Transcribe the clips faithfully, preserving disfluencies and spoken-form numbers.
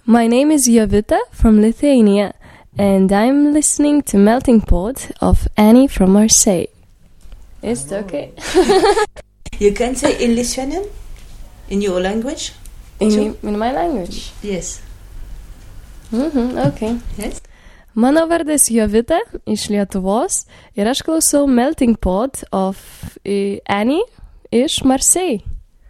My name is Jovita from Lithuania, and I'm listening to Melting Pot of Annie from Marseille. Is it okay? You can say in Lithuanian? In your language? In, in my language? Yes. Mm-hmm, okay. Yes? Mano vardas Jovita iš Lietuvos ir aš klausau Melting Pot of uh, Annie iš Marseille.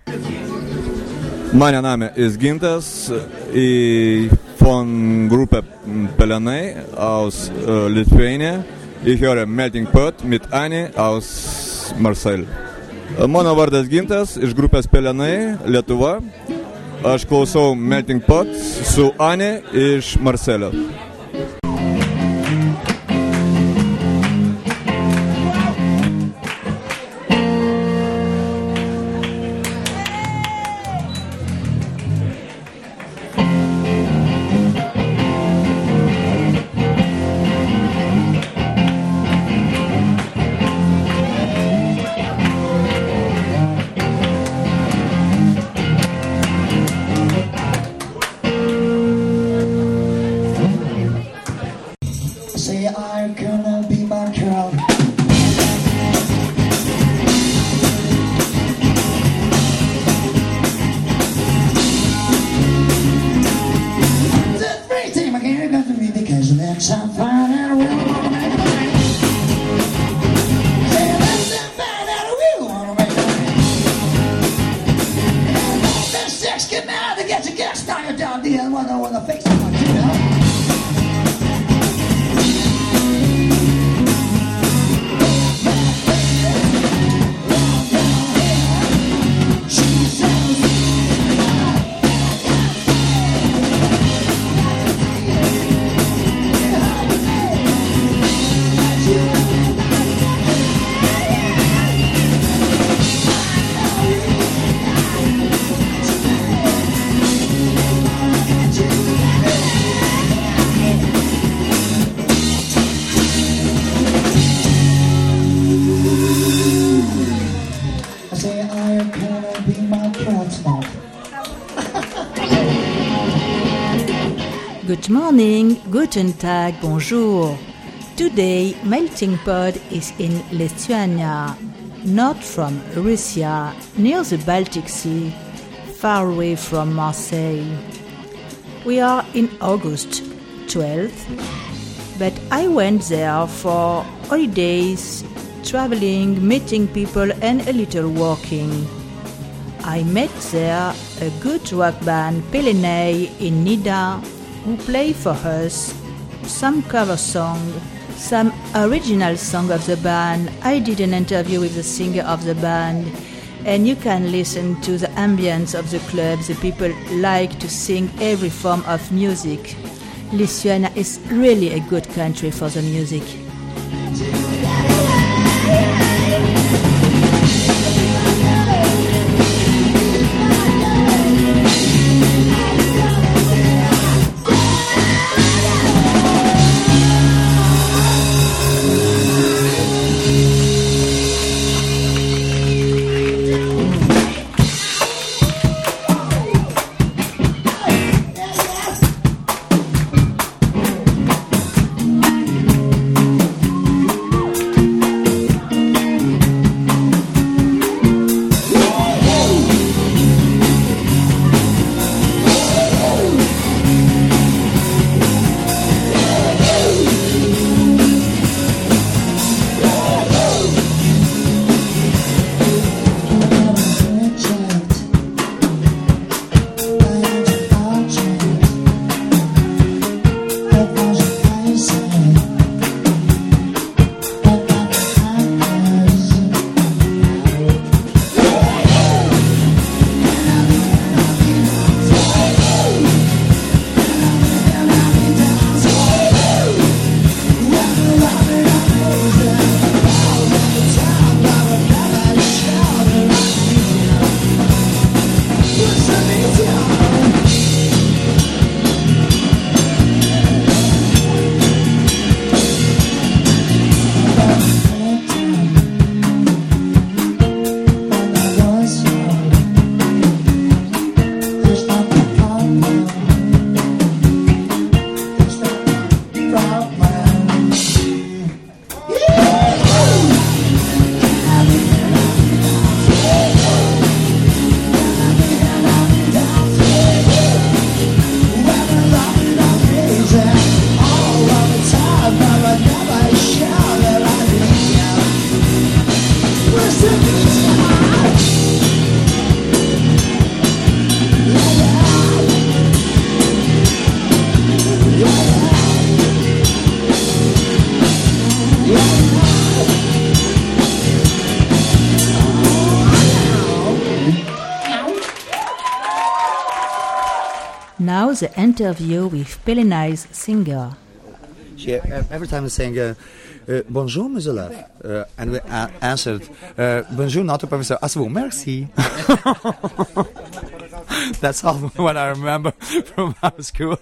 Mein Name ist Gintas, ich von Gruppe Pelenai aus äh, Lithuania. Ich höre Melting Pot mit Annie aus Marseille. Mano vardas Gintas iš grupės Pelenai, Lietuva. Aš klausau Melting Pot su Annie iš Marselio. Good morning, guten Tag, bonjour. Today, Melting Pot is in Lithuania, not from Russia, near the Baltic Sea, far away from Marseille. We are in August twelfth, but I went there for holidays, traveling, meeting people and a little walking. I met there a good rock band, Pelenai, in Nida, who play for us some cover song, some original song of the band. I did an interview with the singer of the band, and you can listen to the ambience of the club. The people like to sing every form of music. Lithuania is really a good country for the music. the interview with Pelenai's singer. She, uh, every time I saying, uh, uh, bonjour, mes élèves. Uh, and we uh, answered, uh, bonjour, notre professeur. À vous, merci. That's all what I remember from our school.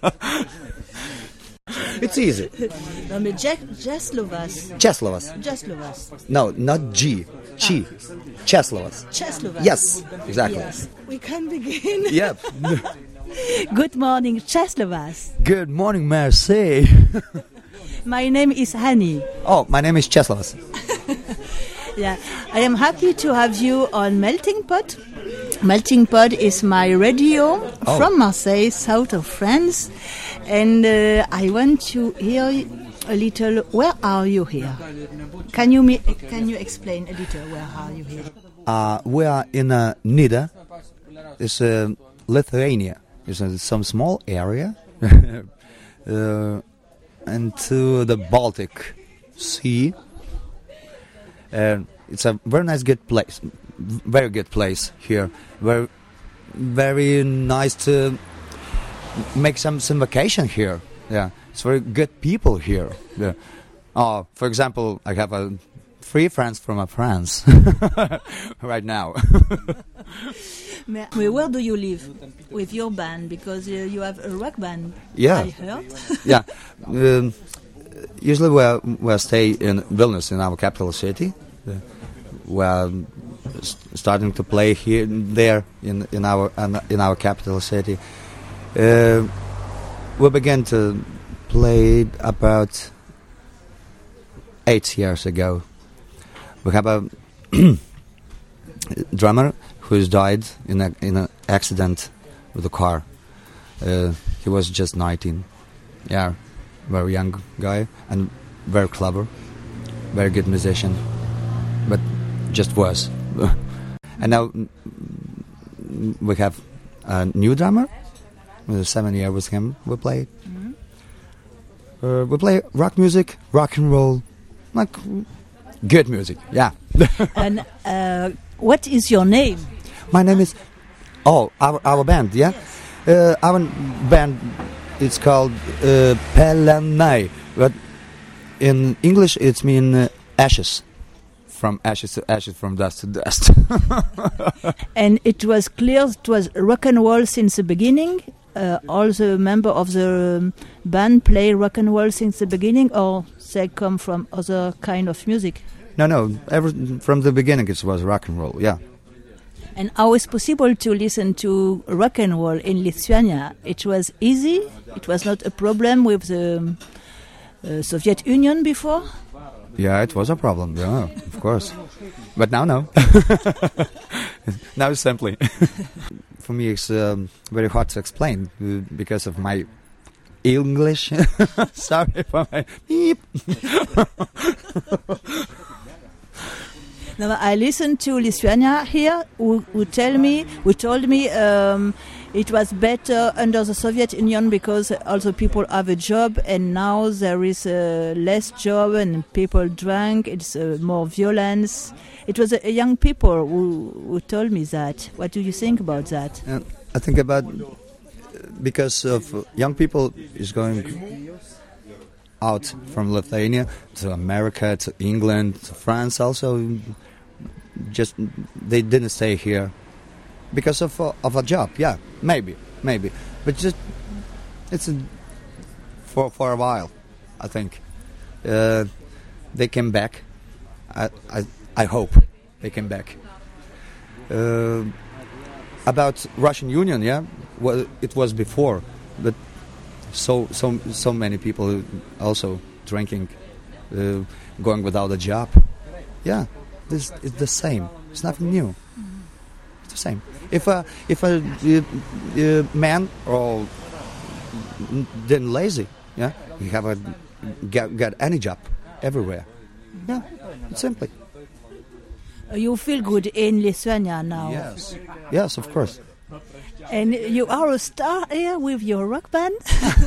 It's easy. No, mais Czeslovas. Czeslovas. Czeslovas. No, not G. Chi. Czeslovas. Czeslovas. Yes, exactly. Yes. We can begin. Yep. Good morning, Czeslovas. Good morning, Marseille. My name is Hani. Oh, my name is Czeslovas. Yeah, I am happy to have you on Melting Pot. Melting Pot is my radio Oh. from Marseille, south of France. And uh, I want to hear a little, where are you here? Can you me, can you explain a little, where are you here? Uh, we are in uh, Nida. It's uh, Lithuania. It's uh, some small area. uh, and to the Baltic Sea. And it's a very nice, good place. Very good place here. Very, very nice to make some, some vacation here. Yeah, it's very good people here. Yeah. Oh, for example, I have a three friends from France right now. May- Where do you live with your band? Because uh, you have a rock band, Yeah. I heard. Yeah, um, usually we we stay in Vilnius, in our capital city. Uh, we're s- starting to play here, there, in in our in our capital city. Uh, we began to play about eight years ago. We have a drummer who's died in a in an accident with a car. Uh, he was just nineteen. Yeah, very young guy and very clever, very good musician, but just was. And now mm, we have a new drummer. With seven years with him, we play. Uh, we play rock music, rock and roll, like good music. Yeah. And uh, what is your name? My name is. Oh, our our band. Yeah. Uh, our band. It's called uh, Pelenai, but in English it's mean uh, ashes. From ashes to ashes, from dust to dust. And it was clear it was rock and roll since the beginning. Uh, all the members of the um, band play rock and roll since the beginning, or they come from other kind of music. No, no. Ever from the beginning, it was rock and roll. Yeah. And how is possible to listen to rock and roll in Lithuania? It was easy. It was not a problem with the um, uh, Soviet Union before. Yeah, it was a problem. Yeah, of course. But now, no. Now it's simply. For me, it's um, very hard to explain uh, because of my English. Sorry for my beep. Now, I listened to Lithuania here, who, who tell me, who told me um, it was better under the Soviet Union because also people have a job, and now there is uh, less job and people drink. It's uh, more violence. It was a, a young people who, who told me that. What do you think about that? Uh, I think about because of uh, young people is going out from Lithuania to America, to England, to France. Also, just they didn't stay here because of uh, of a job. Yeah, maybe, maybe, but just it's a, for for a while. I think uh, they came back. I, I I hope they came back. Uh, about Russian Union, yeah, well, it was before, but so so so many people also drinking, uh, going without a job. Yeah, this is the same. It's nothing new. It's the same. If a if a uh, uh, man or didn't lazy, yeah, you have a get, get any job everywhere. Yeah, it's simply. You feel good in Lithuania now. Yes, yes, of course. And you are a star here with your rock band?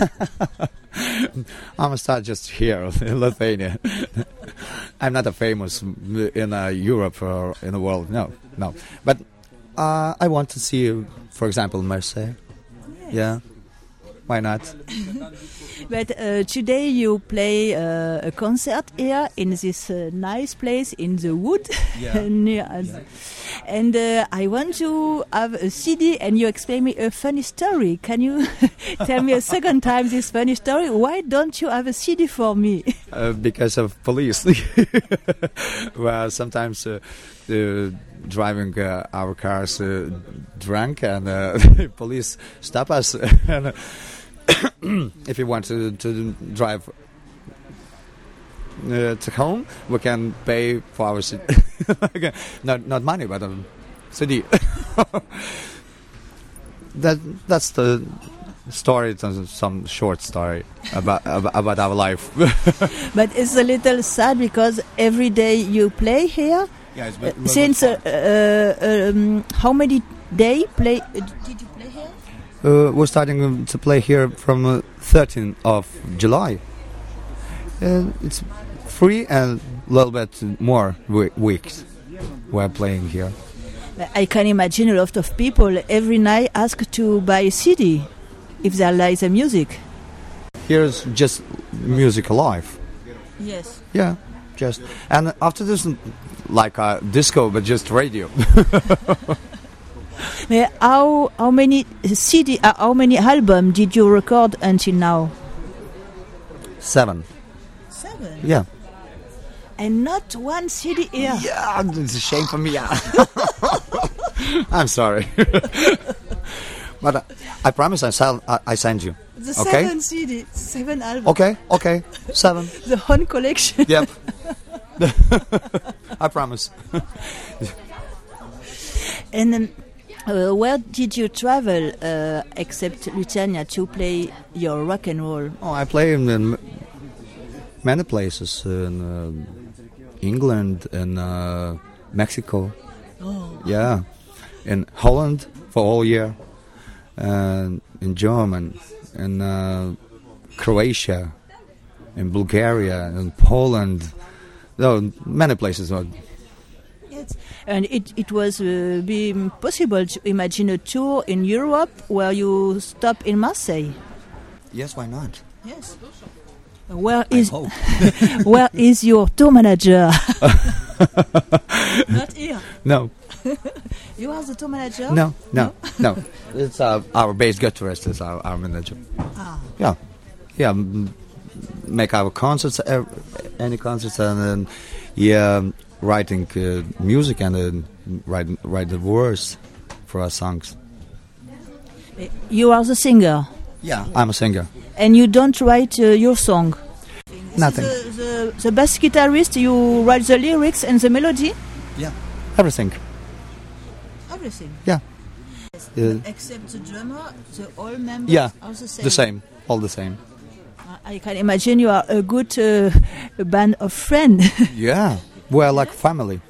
I'm a star just here in Lithuania. I'm not a famous in uh, Europe or in the world, no, no. But uh, I want to see, for example, Marseille. Yeah. why not? But uh, today you play uh, a concert here in this uh, nice place in the wood. Yeah. near us. Yeah. And uh, I want to have a C D and you explain me a funny story. Can you tell me a second time this funny story? Why don't you have a C D for me? Uh, because of police. Well, sometimes uh, uh, driving uh, our cars uh, drunk and uh, police stop us. and, uh, if you want to, to drive uh, to home, we can pay for our C D. not not money, but um, C D. that that's the story. It's some short story about about, about our life. But it's a little sad because every day you play here. Yeah, it's Uh, since uh, uh, um, how many day play? Uh, did you play here? Uh, we're starting um, to play here from uh, thirteenth of July. Uh, it's three and a little bit more we- weeks we're playing here. I can imagine a lot of people every night ask to buy a C D if they like the music. Here's just music alive. Yes. Yeah, just and after this, like a disco, but just radio. How how many C D? Uh, how many album did you record until now? Seven. Seven. Yeah. And not one C D here. Yeah, it's a shame for me. Yeah. I'm sorry, but uh, I promise I sell. I, I send you. The Okay. seven C D, seven album. Okay, okay, seven. The whole collection. Yep. I promise. And um, uh, where did you travel uh, except Lithuania to play your rock and roll? Oh, I play in, in many places in uh, England and uh, Mexico. Oh. Yeah, in Holland for all year, and in German, in uh, Croatia, in Bulgaria, in Poland. No, many places. Yes. And it, it was uh, be possible to imagine a tour in Europe where you stop in Marseille. Yes, why not? Yes. Where is hope. where is your tour manager? Not here. No, You are the tour manager? no, no, no. It's uh, our bass guitarist is our, our manager. Ah. Yeah, yeah. m- Make our concerts, ev- any concerts, and then yeah, writing uh, music and uh, write write the words for our songs. You are the singer. Yeah, I'm a singer. And you don't write uh, your song. Nothing. The, the, the bass guitarist, you write the lyrics and the melody? Yeah, everything. Everything. Yeah, uh, Except the drummer, the all members yeah, are the same. the same, all the same. I can imagine you are a good uh, band of friends. Yeah, we're like family.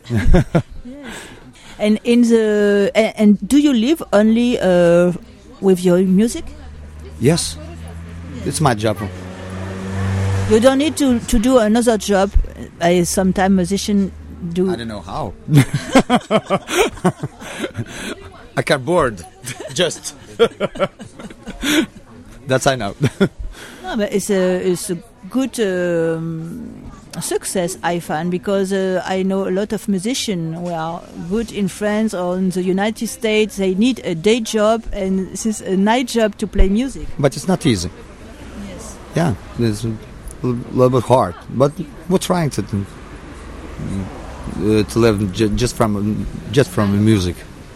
And in the and, and do you live only uh, with your music? Yes, it's my job. You don't need to, to do another job. I sometimes musicians do. I don't know how. I get bored. Just. That's I know. No, but it's a it's a good um, success I find because uh, I know a lot of musicians who are good in France or in the United States. They need a day job and this is a night job to play music. But it's not easy. Yes. Yeah, it's a l- little bit hard. But we're trying to uh, to live j- just from just from the music.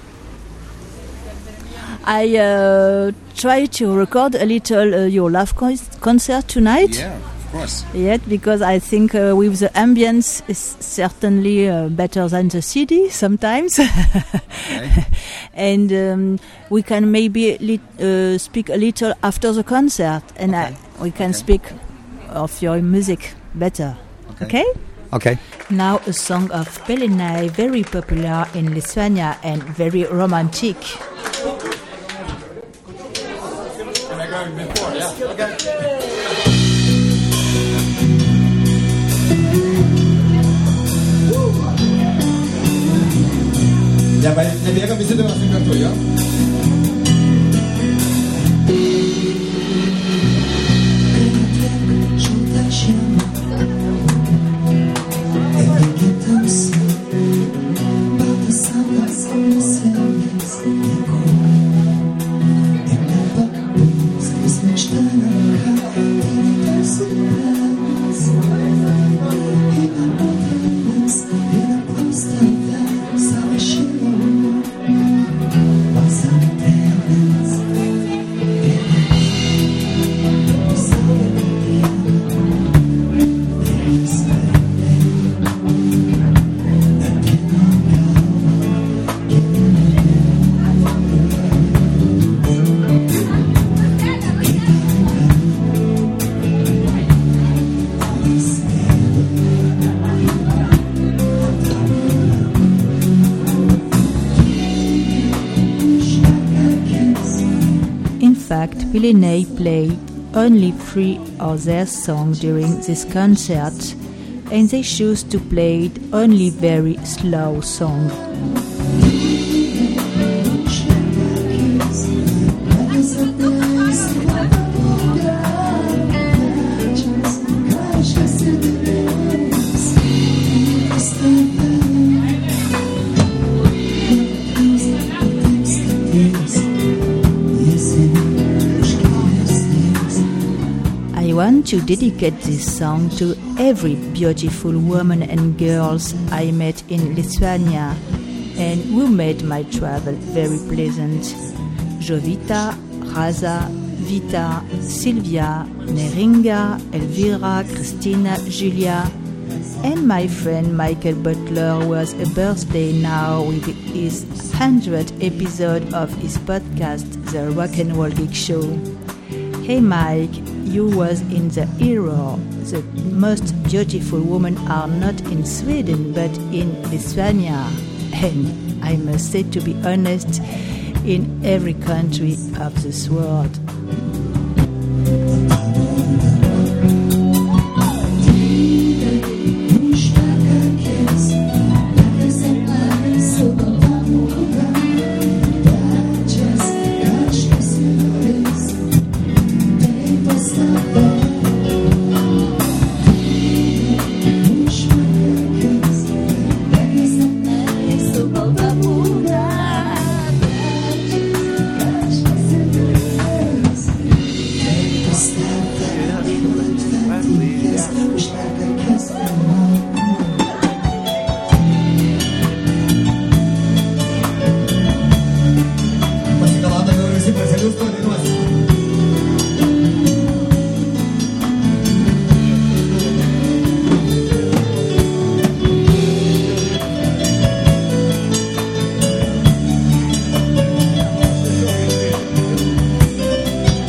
I uh, try to record a little uh, your live con- concert tonight. Yeah, of course. Yet, because I think uh, with the ambience is certainly uh, better than the C D sometimes. Okay. And um, we can maybe li- uh, speak a little after the concert, and Okay. I, we can Okay. speak of your music better. Okay. Okay? Okay. Now a song of Pelenai, very popular in Lithuania and very romantic. Ja, weil nebėgam visi dainuosim kartu, jo? Pylenei played only three of their songs during this concert, and they chose to play only very slow songs. I want to dedicate this song to every beautiful woman and girls I met in Lithuania and who made my travel very pleasant. Jovita, Raza, Vita, Sylvia, Neringa, Elvira, Christina, Julia, and my friend Michael Butler, who has a birthday now with his hundredth episode of his podcast, The Rock and Roll Geek Show. Hey Mike, you was in the era. The most beautiful women are not in Sweden but in Lithuania. And I must say, to be honest, in every country of this world.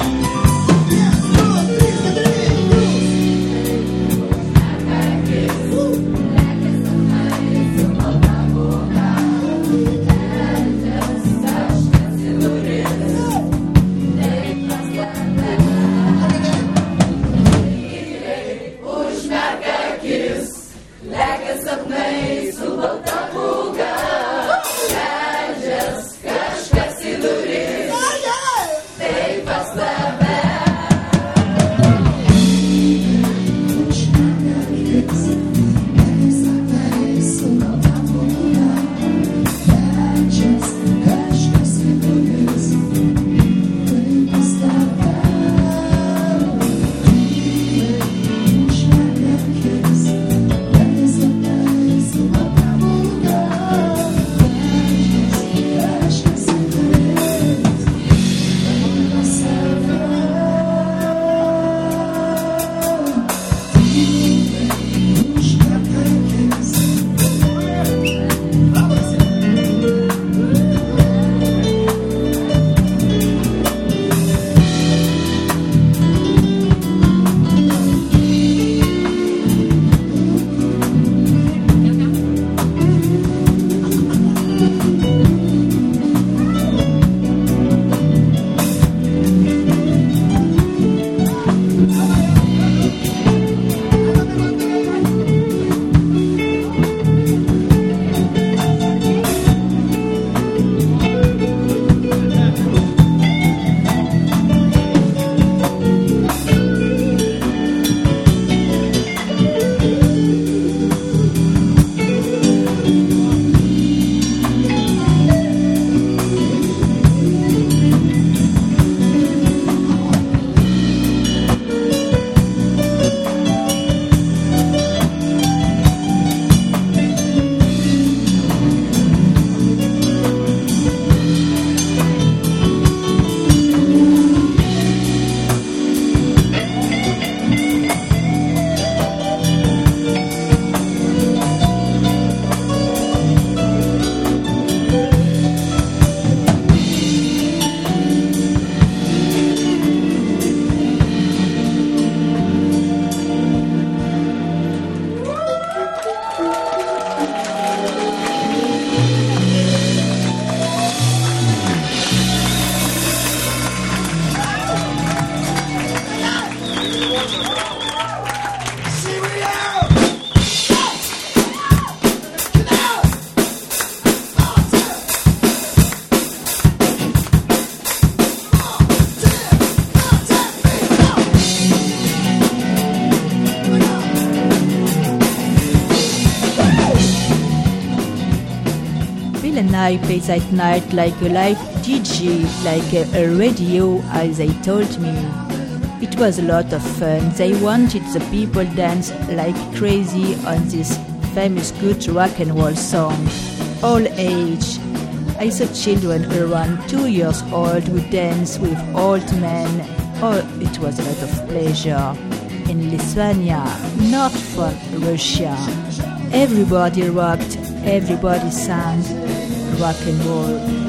Yes. I plays at night like a live D J, like a, a radio, as they told me. It was a lot of fun. They wanted the people dance like crazy on this famous good rock and roll song. All age. I saw children around two years old who danced with old men. Oh, it was a lot of pleasure. In Lithuania, not from Russia. Everybody rocked, everybody sang rock and roll.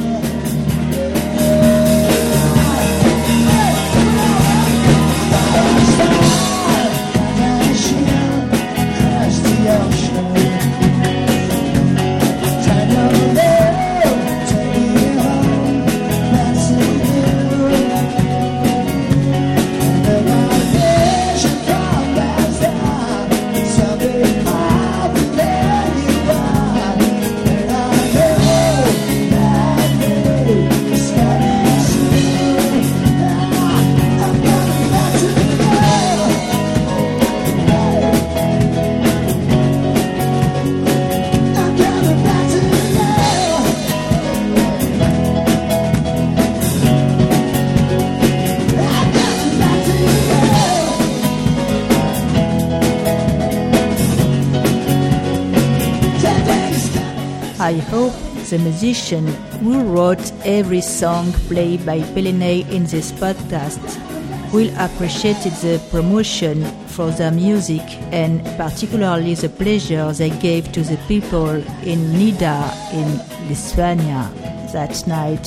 I hope the musician who wrote every song played by Pelenay in this podcast will appreciate the promotion for their music and particularly the pleasure they gave to the people in Nida in Lithuania that night.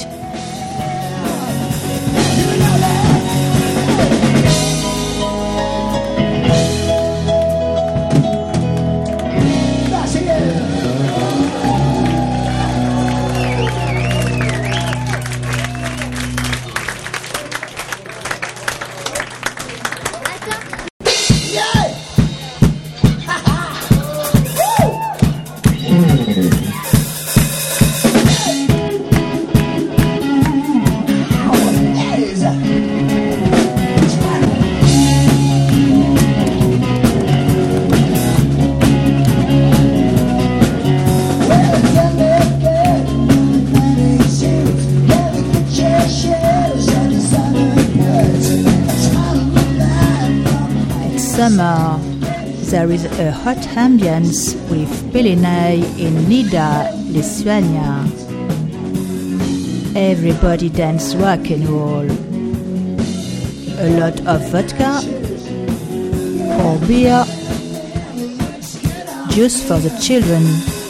Summer, there is a hot ambience with Pelenay in Nida, Lithuania. Everybody dance rock and roll. A lot of vodka or beer, just for the children.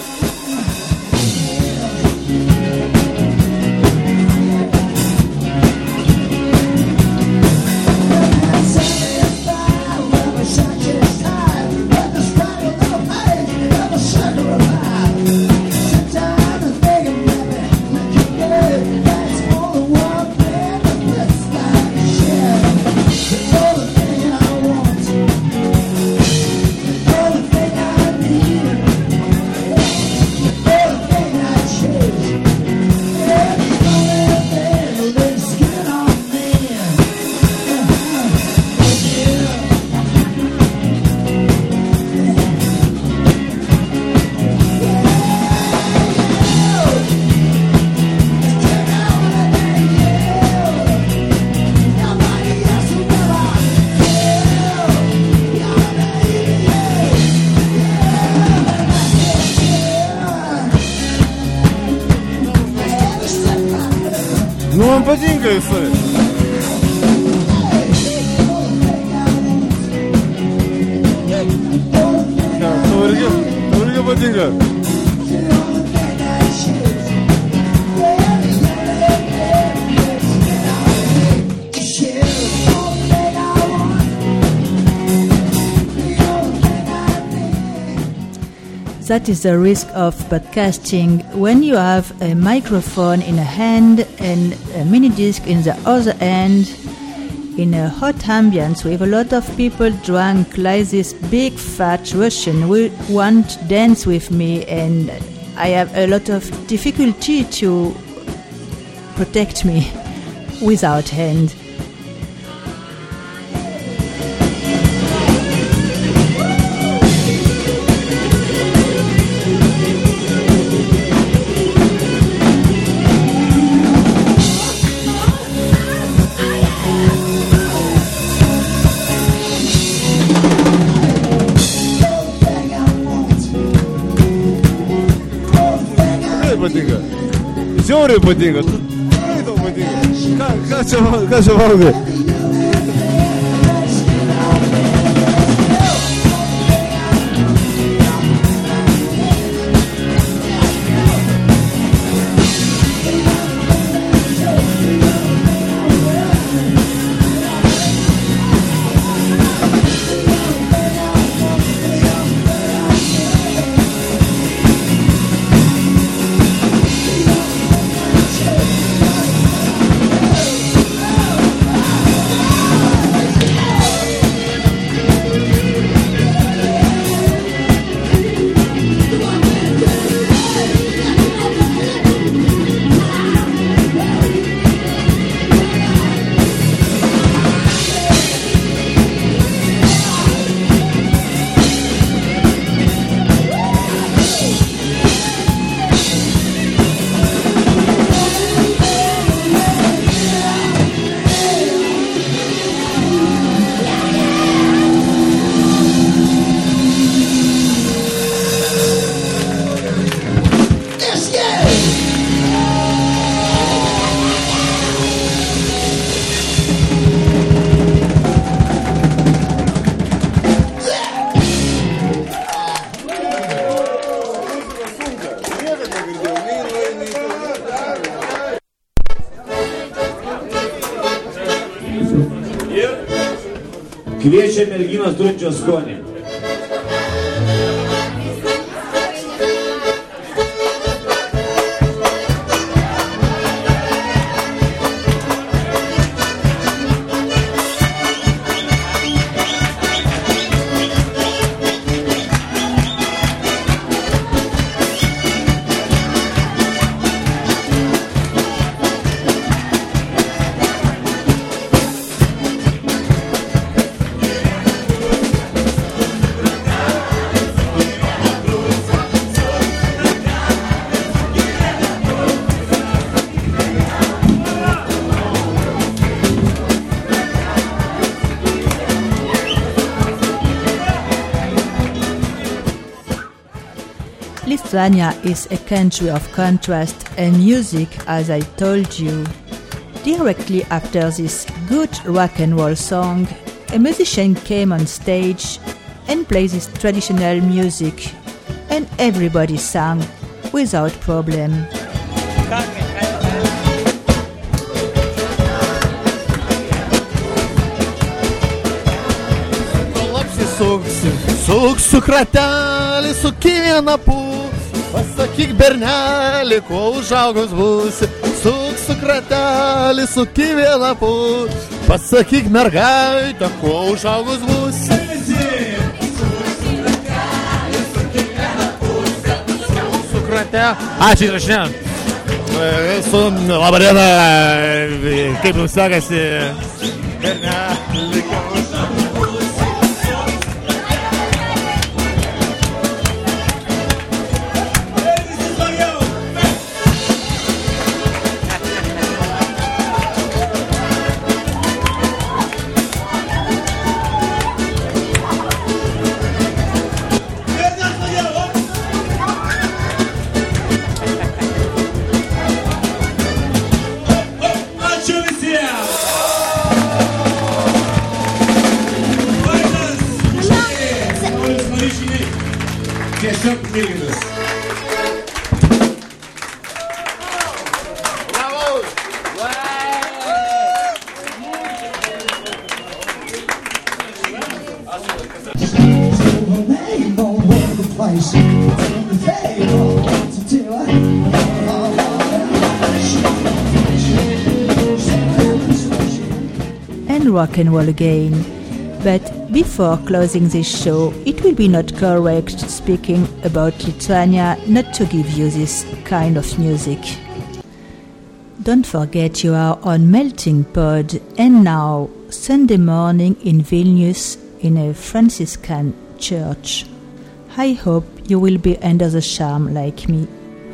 Ну, он подинкает, смотри. Да, товарищи, товарищи подинка. That is the risk of podcasting when you have a microphone in a hand and a mini disc in the other hand. in a hot ambience with a lot of people drunk like this big fat Russian who want to dance with me, and I have a lot of difficulty to protect me without hand. Patinka. Žiauriai patinka. Tikrai tau patinka. Ką, ką čia, ką čia valgai? Kviečia merginos turinčios skonį. Lithuania is a country of contrast and music, as I told you. Directly after this good rock and roll song, a musician came on stage and played this traditional music, and everybody sang without problem. Suksiu kratelį, suki vieną pūs, pasakyk bernelį, kuo užaugus būsi. Suksiu kratelį, suki vieną pūs, pasakyk mergaitę, kuo užaugus būsi. Suksiu kratelį. Ačiū įrašinėjant. Esu, labą dieną, kaip jums sekasi? Bernelį, kuo užaugus. Tiesiog mylimas. rock and roll again. But before closing this show, it will be not correct speaking about Lithuania not to give you this kind of music. Don't forget you are on Melting Pod, and now Sunday morning in Vilnius in a Franciscan church. I hope you will be under the charm like me.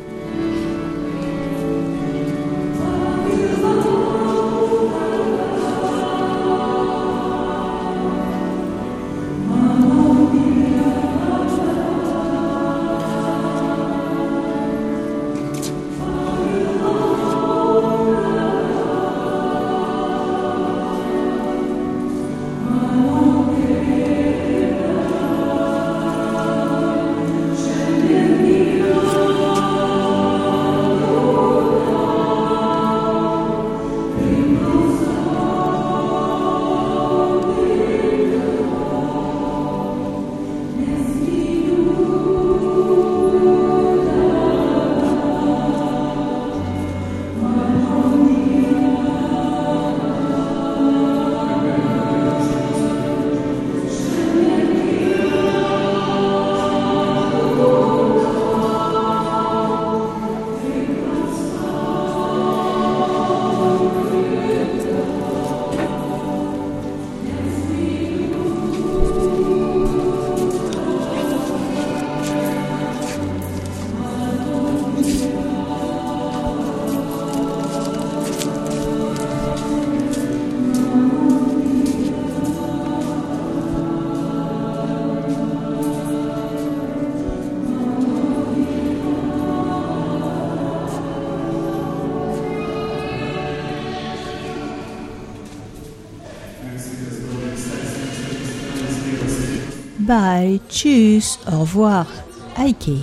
Bye, tschüss, au revoir, Aiki.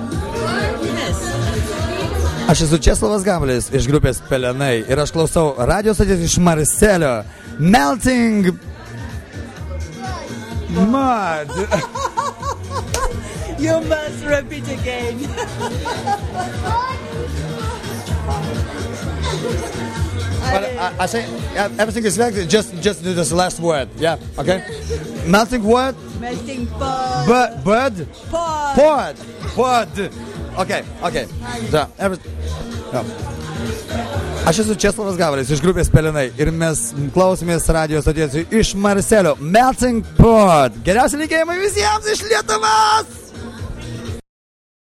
Aš esu Česlavas Gabalis iš grupės Pelenai ir aš klausau radio stoties iš Marselio. Melting Mud. You must repeat again. But I, I say everything is like just just do this last word. Yeah, okay. Melting what? Melting pot. Bud. Bud. Pod. Pod. Pod. Okay, okay. So, every, no. Aš esu Česlavas Gabalis iš grupės Pelenai ir mes klausomės radio stoties iš Marselio. Melting Pot. Geriausi linkėjimai visiems iš Lietuvos!